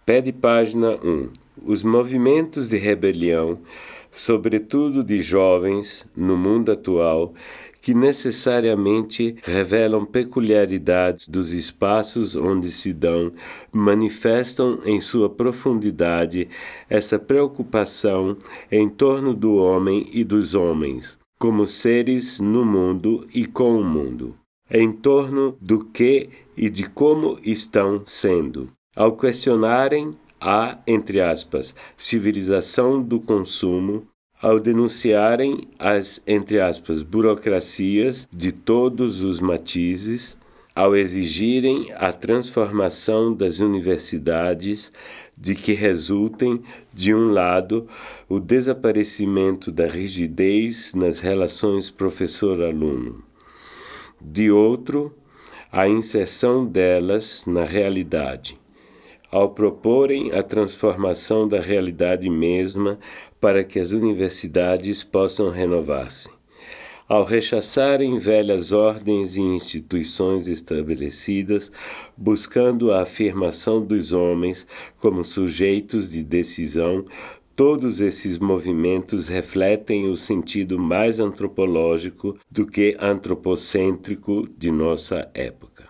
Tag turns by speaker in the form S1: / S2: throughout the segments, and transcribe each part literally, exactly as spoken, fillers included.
S1: Pé de página um. Os movimentos de rebelião, sobretudo de jovens, no mundo atual, que necessariamente revelam peculiaridades dos espaços onde se dão, manifestam em sua profundidade essa preocupação em torno do homem e dos homens, como seres no mundo e com o mundo, em torno do que e de como estão sendo. Ao questionarem a, entre aspas, civilização do consumo, ao denunciarem as, entre aspas, burocracias de todos os matizes, ao exigirem a transformação das universidades, de que resultem, de um lado, o desaparecimento da rigidez nas relações professor-aluno, de outro, a inserção delas na realidade, ao proporem a transformação da realidade mesma para que as universidades possam renovar-se, ao rechaçarem velhas ordens e instituições estabelecidas, buscando a afirmação dos homens como sujeitos de decisão. Todos esses movimentos refletem o sentido mais antropológico do que antropocêntrico de nossa época.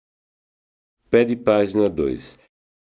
S1: Pé de página dois.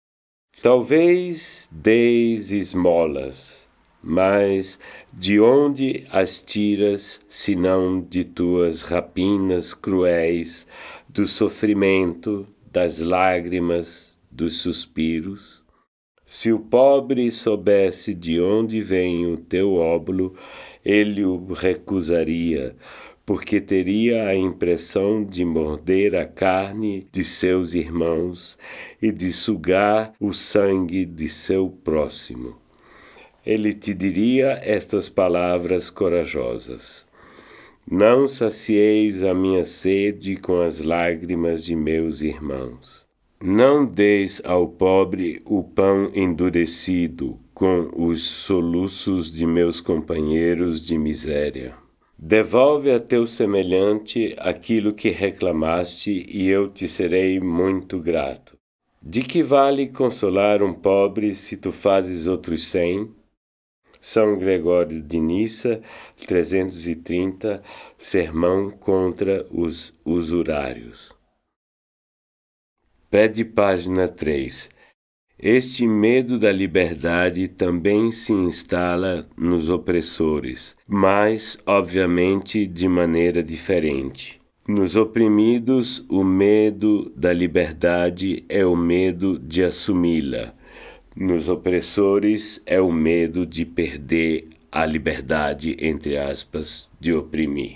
S1: Talvez deis esmolas, mas de onde as tiras, senão de tuas rapinas cruéis, do sofrimento, das lágrimas, dos suspiros? Se o pobre soubesse de onde vem o teu óbolo, ele o recusaria, porque teria a impressão de morder a carne de seus irmãos e de sugar o sangue de seu próximo. Ele te diria estas palavras corajosas: não sacieis a minha sede com as lágrimas de meus irmãos. Não deis ao pobre o pão endurecido com os soluços de meus companheiros de miséria. Devolve a teu semelhante aquilo que reclamaste, e eu te serei muito grato. De que vale consolar um pobre se tu fazes outros cem? São Gregório de Nissa, trezentos e trinta, Sermão contra os usurários. Pé de página três. Este medo da liberdade também se instala nos opressores, mas, obviamente, de maneira diferente. Nos oprimidos, o medo da liberdade é o medo de assumi-la. Nos opressores, é o medo de perder a liberdade, entre aspas, de oprimir.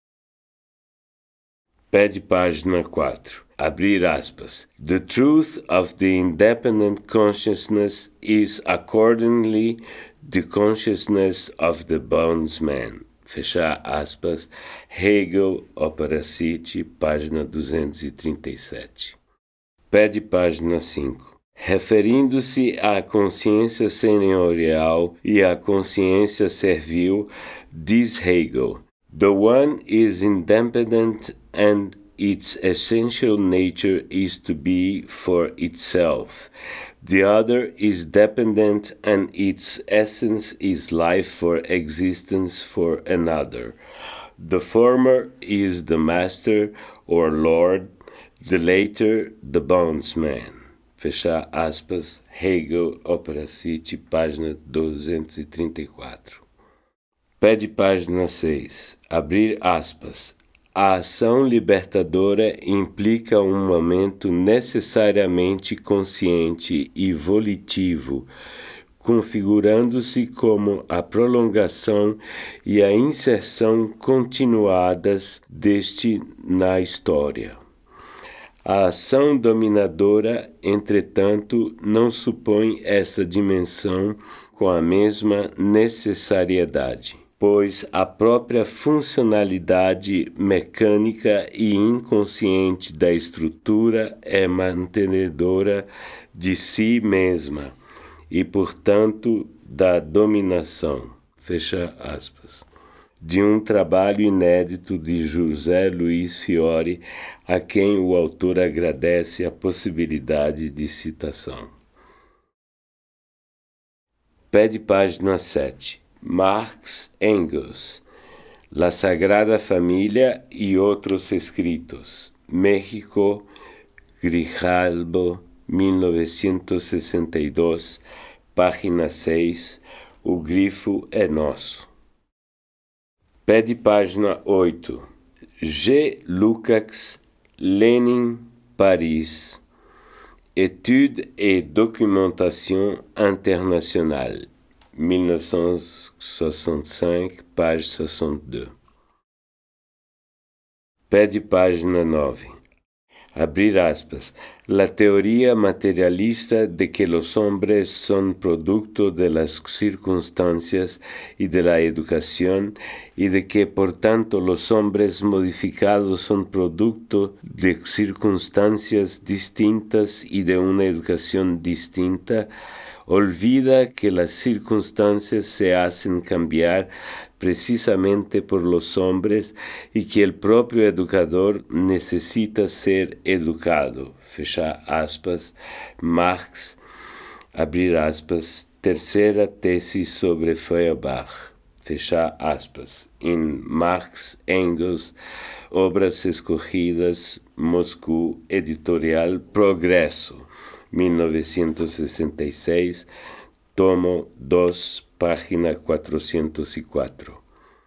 S1: Pé de página quatro. Abrir aspas. The truth of the independent consciousness is accordingly the consciousness of the bondsman. Fechar aspas. Hegel, Opera City, página duzentos e trinta e sete. Pé de página cinco. Referindo-se à consciência senhorial e à consciência servil, diz Hegel: the one is independent and its essential nature is to be for itself. The other is dependent and its essence is life for existence for another. The former is the master or lord, the latter the bondsman. Fechar aspas. Hegel, Opera City, página duzentos e trinta e quatro. Pé de página seis. Abrir aspas. A ação libertadora implica um momento necessariamente consciente e volitivo, configurando-se como a prolongação e a inserção continuadas deste na história. A ação dominadora, entretanto, não supõe essa dimensão com a mesma necessariedade, pois a própria funcionalidade mecânica e inconsciente da estrutura é mantenedora de si mesma e, portanto, da dominação. Fecha aspas. De um trabalho inédito de José Luiz Fiore, a quem o autor agradece a possibilidade de citação. Pé de página sete. Marx, Engels. La Sagrada Familia y otros escritos. México, Grijalbo, mil novecentos sesenta e dois, página seis. O grifo é nosso. Pé de página oito. G. Lukács, Lénine, Paris. Études et documentation internationale. mil novecentos e sessenta e cinco, página sessenta e dois. Pé de página nove. Abrir aspas. La teoría materialista de que los hombres son producto de las circunstancias y de la educación, y de que por tanto los hombres modificados son producto de circunstancias distintas y de una educación distinta, olvida que las circunstancias se hacen cambiar precisamente por los hombres y que el propio educador necesita ser educado. Fechar aspas. Marx, abrir aspas, terceira tese sobre Feuerbach. Fechar aspas. Em Marx, Engels, Obras Escogidas, Moscou, Editorial Progresso. mil novecentos e sessenta e seis, tomo dois, página quatrocentos e quatro.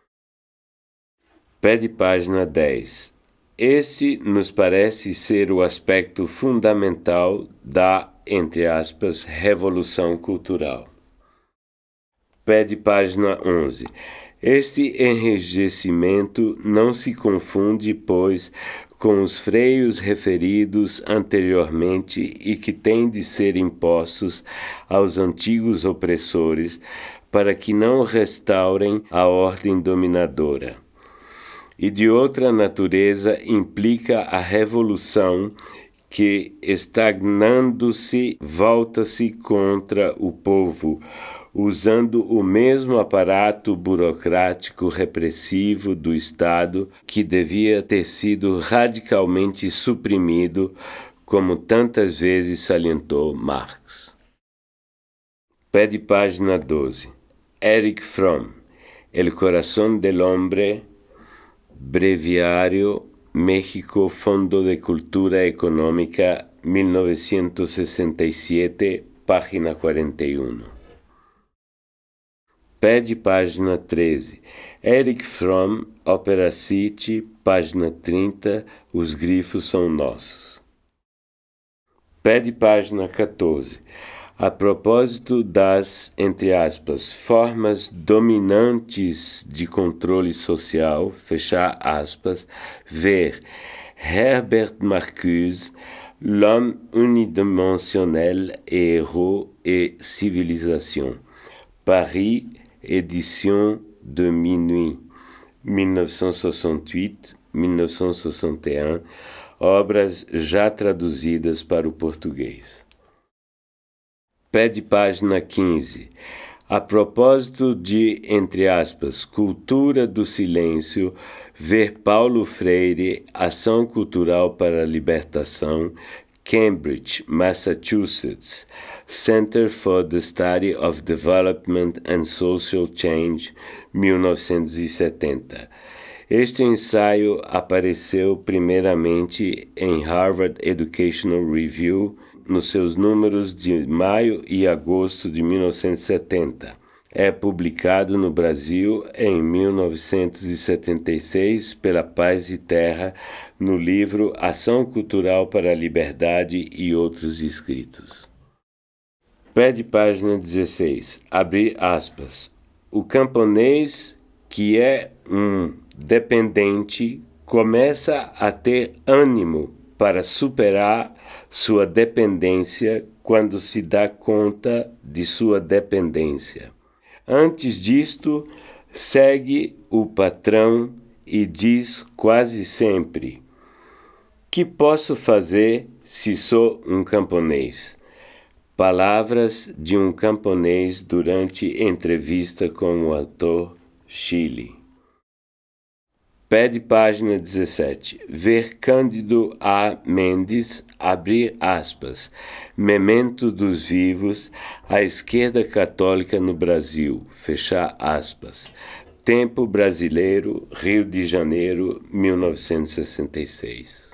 S1: Pé de página dez. Este nos parece ser o aspecto fundamental da, entre aspas, revolução cultural. Pé de página onze. Este enrijecimento não se confunde, pois, com os freios referidos anteriormente e que têm de ser impostos aos antigos opressores para que não restaurem a ordem dominadora. E de outra natureza implica a revolução que, estagnando-se, volta-se contra o povo, usando o mesmo aparato burocrático repressivo do Estado que devia ter sido radicalmente suprimido, como tantas vezes salientou Marx. Pé de página doze. Erich Fromm, El corazón del hombre, Breviário, México, Fundo de Cultura Económica, mil novecentos sesenta e sete, página quarenta e um. Pé de página treze. Erich Fromm, Opera City, página trinta, os grifos são nossos. Pé de página quatorze. A propósito das, entre aspas, formas dominantes de controle social, fechar aspas, ver Herbert Marcuse, L'homme unidimensionnel, héros et civilisation. Paris, édition de Minuit, mil novecentos e sessenta e oito, mil novecentos e sessenta e um, obras já traduzidas para o português. Pé de página quinze. A propósito de, entre aspas, cultura do silêncio, ver Paulo Freire, Ação Cultural para a Libertação, Cambridge, Massachusetts, Center for the Study of Development and Social Change, mil novecentos e setenta. Este ensaio apareceu primeiramente em Harvard Educational Review, nos seus números de maio e agosto de mil novecentos e setenta. É publicado no Brasil em mil novecentos e setenta e seis pela Paz e Terra, no livro Ação Cultural para a Liberdade e Outros Escritos. Pé de página dezesseis. Abrir aspas. O camponês, que é um dependente, começa a ter ânimo para superar sua dependência quando se dá conta de sua dependência. Antes disto, segue o patrão e diz quase sempre: que posso fazer se sou um camponês? Palavras de um camponês durante entrevista com o autor Chile. Pede página dezessete. Ver Cândido A. Mendes, abrir aspas. Memento dos vivos, a esquerda católica no Brasil, fechar aspas. Tempo Brasileiro, Rio de Janeiro, mil novecentos e sessenta e seis.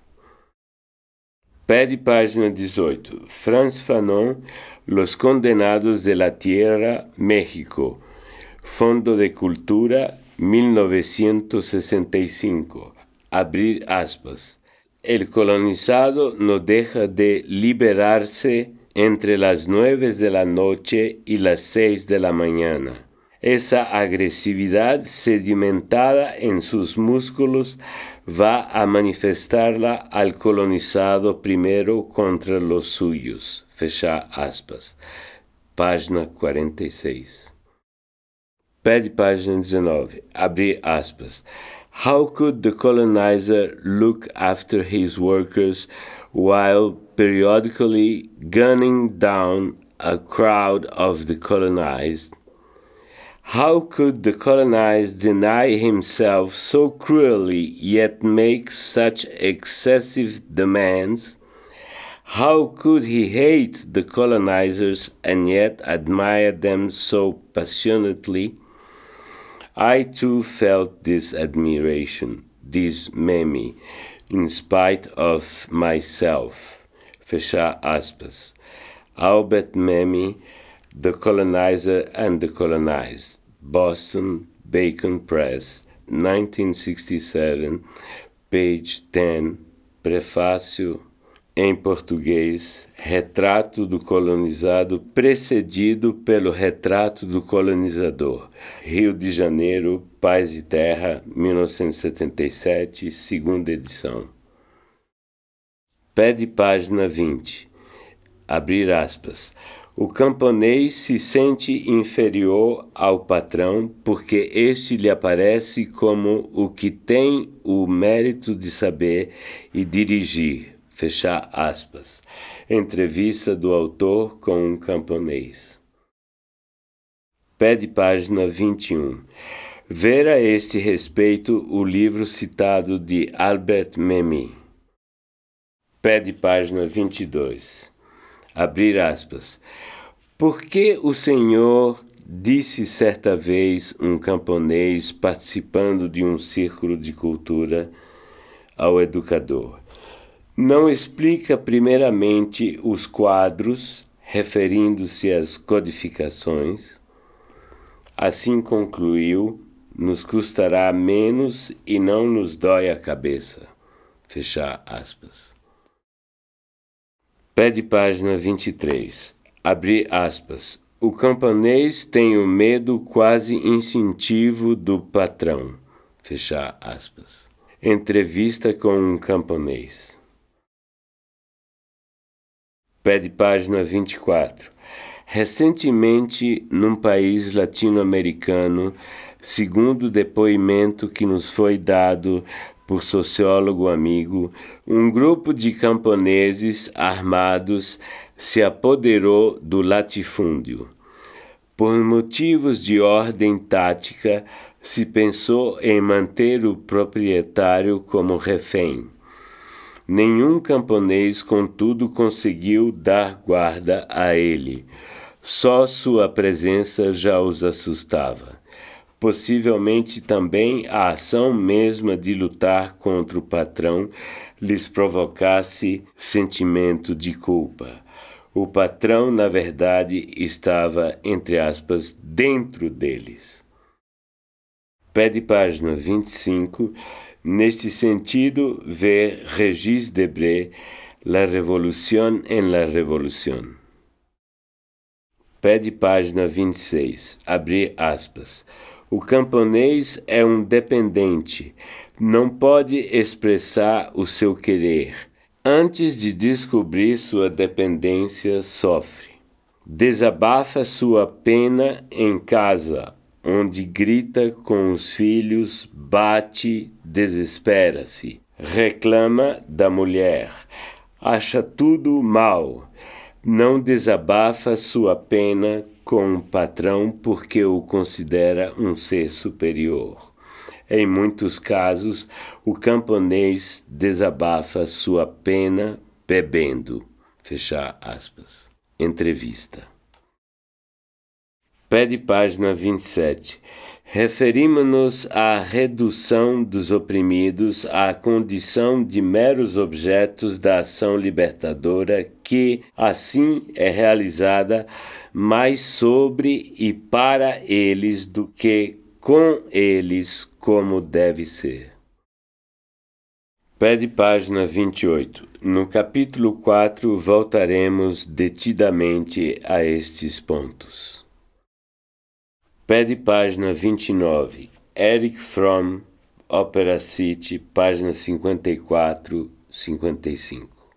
S1: Pede página dezoito. Frantz Fanon, Los Condenados de la Tierra, México. Fondo de Cultura, mil novecientos sesenta y cinco. Abrir aspas. El colonizado no deja de liberarse entre las nueve de la noche y las seis de la mañana. Esa agresividad sedimentada en sus músculos va a manifestarla al colonizado primero contra los suyos. Fechar aspas. Página quarenta e seis. Pede página dezenove. Abrir aspas. How could the colonizer look after his workers while periodically gunning down a crowd of the colonized? How could the colonized deny himself so cruelly yet make such excessive demands? How could he hate the colonizers and yet admire them so passionately? I too felt this admiration, this meme, in spite of myself. Fechar aspas. Albert Memmi, The Colonizer and the Colonized, Boston, Bacon Press, nineteen sixty-seven, page ten, prefácio, em português, Retrato do Colonizado precedido pelo Retrato do Colonizador, Rio de Janeiro, Paz e Terra, mil novecentos e setenta e sete, segunda edição. Pede página vinte. Abrir aspas. O camponês se sente inferior ao patrão porque este lhe aparece como o que tem o mérito de saber e dirigir. Fechar aspas. Entrevista do autor com um camponês. Pede página vinte e um. Ver a este respeito o livro citado de Albert Memmi. Pede página vinte e dois. Abrir aspas. Por que o senhor, disse certa vez um camponês participando de um círculo de cultura, ao educador, não explica primeiramente os quadros, referindo-se às codificações? Assim concluiu, nos custará menos e não nos dói a cabeça. Fechar aspas. Pede página vinte e três. Abrir aspas. O camponês tem o medo quase instintivo do patrão. Fechar aspas. Entrevista com um camponês. Pede página vinte e quatro. Recentemente, num país latino-americano, segundo o depoimento que nos foi dado por sociólogo amigo, um grupo de camponeses armados se apoderou do latifúndio. Por motivos de ordem tática, se pensou em manter o proprietário como refém. Nenhum camponês, contudo, conseguiu dar guarda a ele. Só sua presença já os assustava. Possivelmente também a ação mesma de lutar contra o patrão lhes provocasse sentimento de culpa. O patrão, na verdade, estava, entre aspas, dentro deles. Pede página vinte e cinco. Neste sentido, ver Régis Debray, La Révolution en la Révolution. Pede página vinte e seis. Abrir aspas. O camponês é um dependente, não pode expressar o seu querer. Antes de descobrir sua dependência, sofre. Desabafa sua pena em casa, onde grita com os filhos, bate, desespera-se. Reclama da mulher, acha tudo mal. Não desabafa sua pena com o patrão porque o considera um ser superior. Em muitos casos, o camponês desabafa sua pena bebendo. Fechar aspas. Entrevista. Pé de página vinte e sete. Referimos-nos à redução dos oprimidos à condição de meros objetos da ação libertadora que, assim, é realizada mais sobre e para eles do que com eles, como deve ser. Pé de página vinte e oito. No capítulo quatro voltaremos detidamente a estes pontos. Pé de página vinte e nove. Erich Fromm, Opera City, página cinquenta e quatro, cinquenta e cinco.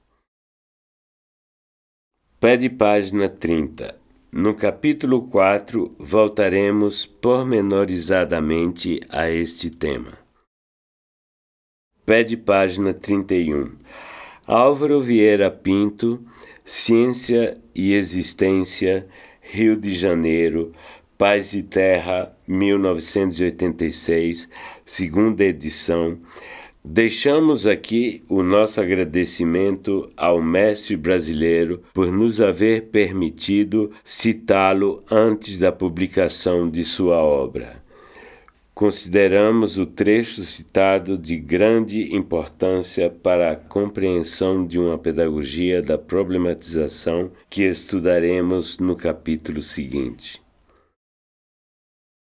S1: Pé de página trinta. No capítulo quatro voltaremos pormenorizadamente a este tema. Pé de página trinta e um. Álvaro Vieira Pinto, Ciência e Existência, Rio de Janeiro, Paz e Terra, mil novecentos e oitenta e seis, segunda edição. Deixamos aqui o nosso agradecimento ao mestre brasileiro por nos haver permitido citá-lo antes da publicação de sua obra. Consideramos o trecho citado de grande importância para a compreensão de uma pedagogia da problematização que estudaremos no capítulo seguinte.